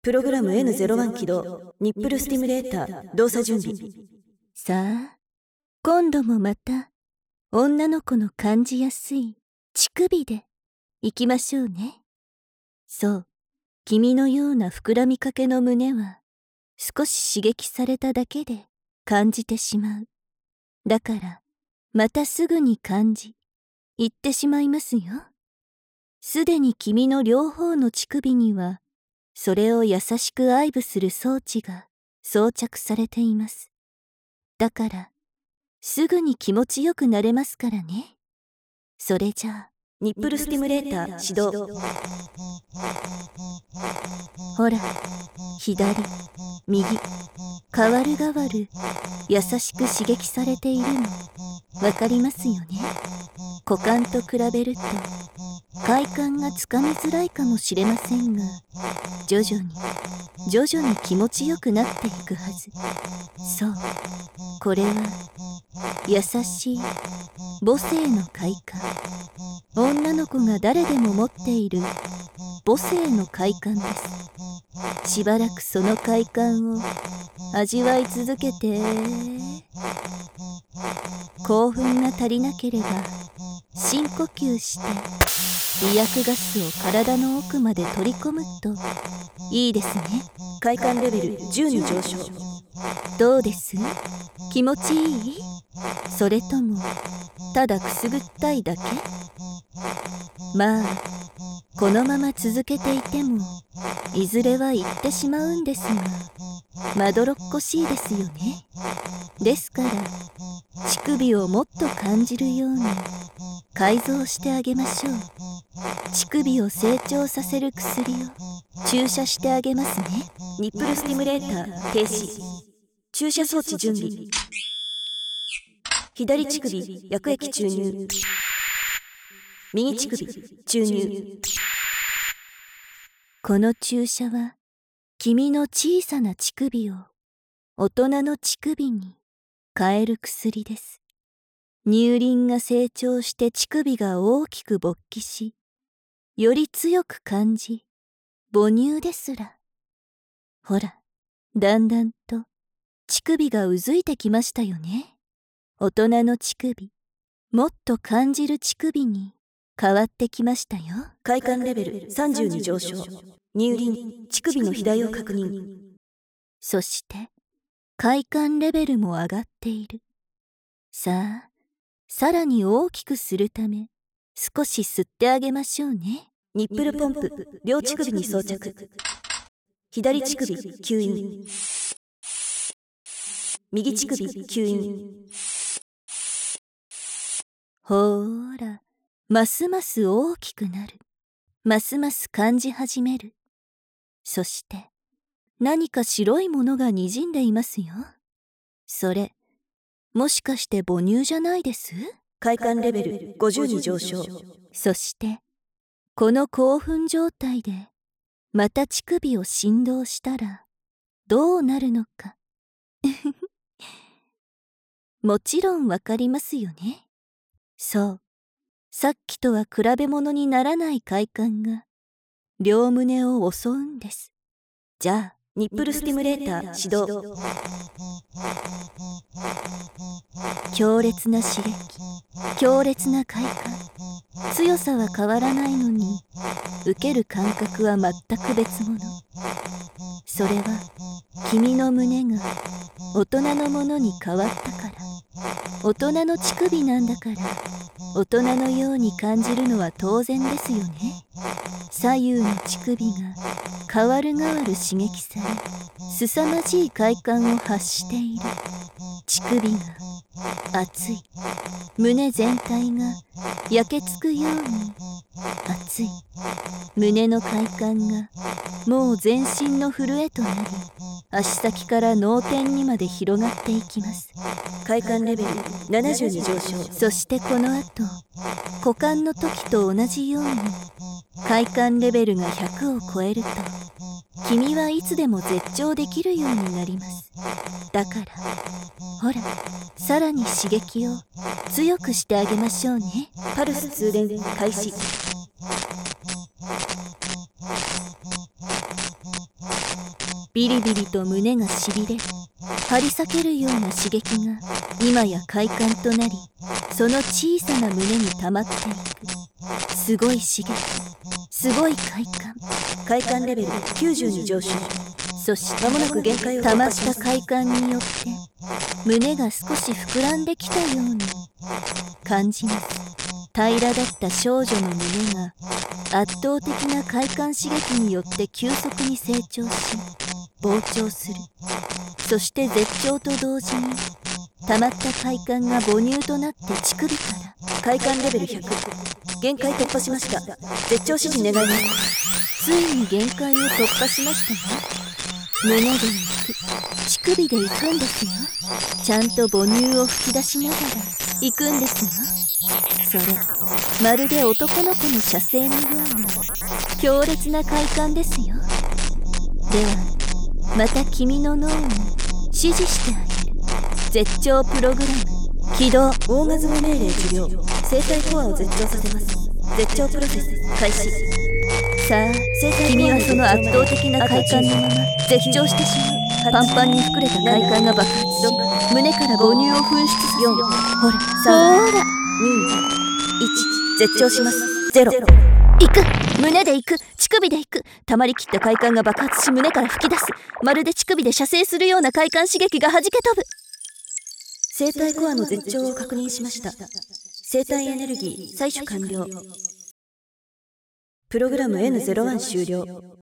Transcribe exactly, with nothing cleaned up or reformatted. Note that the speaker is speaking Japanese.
プログラム エヌゼロワン 起動。ニップルスティミュレーター動作準備。 さあ、今度もまた女の子の感じやすい乳首でいきましょうね。そう、君のような膨らみかけの胸は少し刺激されただけで感じてしまう。だからまたすぐに感じ言ってしまいますよ。すでに君の両方の乳首にはそれを優しく愛撫する装置が装着されています。だからすぐに気持ちよくなれますからね。それじゃあニップルスティミュレーター始動。 ほら、左、右、変わる変わる優しく刺激されているのわかりますよね。股間と比べると快感がつかみづらいかもしれませんが、徐々に徐々に気持ちよくなっていくはず。そう、これは優しい母性の快感。女の子が誰でも持っている母性の快感です。しばらくその快感を味わい続けて。興奮が足りなければ深呼吸して微薬ガスを体の奥まで取り込むといいですね。 快感レベルじゅうに上昇。 どうです？気持ちいい？それともただくすぐったいだけ？まあこのまま続けていてもいずれは行ってしまうんですが、まどろっこしいですよね。ですから乳首をもっと感じるように改造してあげましょう。乳首を成長させる薬を注射してあげますね。 ニップルスティミュレーター停止。注射装置準備。左乳首薬液注入。右乳首注入。 この注射は君の小さな乳首を大人の乳首に変える薬です。乳輪が成長して乳首が大きく勃起し、より強く感じ、母乳ですら。ほら、だんだんと乳首がうずいてきましたよね。大人の乳首、もっと感じる乳首に変わってきましたよ。 快感レベルさんじゅうに上昇。乳輪、乳首の肥大を確認。 そして快感レベルも上がっている。さあ、さらに大きくするため少し吸ってあげましょうね。 ニップルポンプ両乳首に装着。左乳首吸引。右乳首吸引。 ほーら、ますます大きくなる。ますます感じ始める。そして何か白いものがにじんでいますよ。それ、もしかして母乳じゃないです？ 快感レベルごじゅうに上昇。 そしてこの興奮状態でまた乳首を振動したらどうなるのかもちろんわかりますよね。そう、さっきとは比べ物にならない快感が両胸を襲うんです。じゃあニップルスティミュレーター始動。 強烈な刺激、強烈な快感。強さは変わらないのに受ける感覚は全く別物。それは君の胸が大人のものに変わったから。大人の乳首なんだから大人のように感じるのは当然ですよね。左右の乳首が変わる変わる刺激され、凄まじい快感を発している。乳首が熱い。胸全体が焼けつくように熱い。胸の快感がもう全身の震えとなり、足先から脳天にまで広がっていきます。 快感レベルななじゅうに上昇。 そしてこの後、股間の時と同じように快感レベルがひゃくを超えると君はいつでも絶頂できるようになります。だからほら、さらに刺激を強くしてあげましょうね。 パルス通電開始。 ビリビリと胸がしびれる。張り裂けるような刺激が今や快感となり、その小さな胸に溜まっていく。すごい刺激、すごい快感。 快感レベルきゅうじゅうに上昇。 そして間もなく限界を溜まっ突破します。 た快感によって胸が少し膨らんできたように感じます。平らだった少女の胸が圧倒的な快感刺激によって急速に成長し膨張する。そして絶頂と同時に溜まった快感が母乳となって乳首から快感レベルひゃく。限界突破しました。絶頂指示願います。 ついに限界を突破しましたが、胸で行く、乳首で行くんですよ。ちゃんと母乳を吹き出しながら行くんですよ。それまるで男の子の射精のような強烈な快感ですよ。ではまた君の脳に指示してあげる。絶頂プログラム起動。 オーガズム命令受領。生体コアを絶頂させます。絶頂プロセス開始。 さあ君はその圧倒的な快感のまま絶頂してしまう。パンパンに膨れた快感が爆発し胸から母乳を噴出させる。ほらほらに、いち、絶頂します。ゼロ。 行く。胸で行く、乳首で行く。溜まりきった快感が爆発し胸から吹き出す。まるで乳首で射精するような快感刺激が弾け飛ぶ。 生体コアの絶頂を確認しました。生体エネルギー採取完了。プログラム エヌゼロワン 終了。